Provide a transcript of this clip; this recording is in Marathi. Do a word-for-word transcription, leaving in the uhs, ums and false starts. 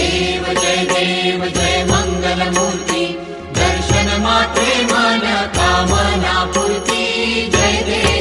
देव जय देव जय मंगलमूर्ती दर्शन मात्रे मन कामना पूर्ती जय देव